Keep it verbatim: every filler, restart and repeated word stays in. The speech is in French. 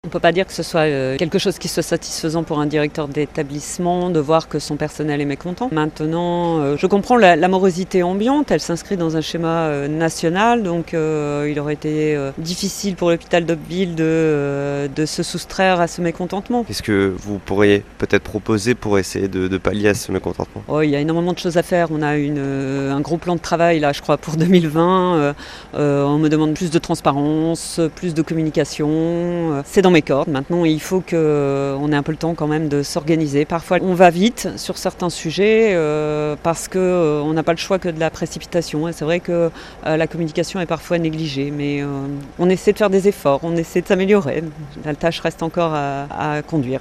On ne peut pas dire que ce soit euh, quelque chose qui soit satisfaisant pour un directeur d'établissement de voir que son personnel est mécontent. Maintenant, euh, je comprends la, la morosité ambiante, elle s'inscrit dans un schéma euh, national, donc euh, il aurait été euh, difficile pour l'hôpital d'Oppwil de, euh, de se soustraire à ce mécontentement. Qu'est-ce que vous pourriez peut-être proposer pour essayer de, de pallier à ce mécontentement ? Oh, il y a énormément de choses à faire. On a une, euh, un gros plan de travail là, je crois, pour deux mille vingt. Euh, euh, on me demande plus de transparence, plus de communication. C'est dans mes cordes. Maintenant, il faut qu'on ait un peu le temps quand même de s'organiser. Parfois, on va vite sur certains sujets euh, parce qu'on euh, n'a pas le choix que de la précipitation. Et c'est vrai que euh, la communication est parfois négligée, mais euh, on essaie de faire des efforts, on essaie de s'améliorer. La tâche reste encore à, à conduire.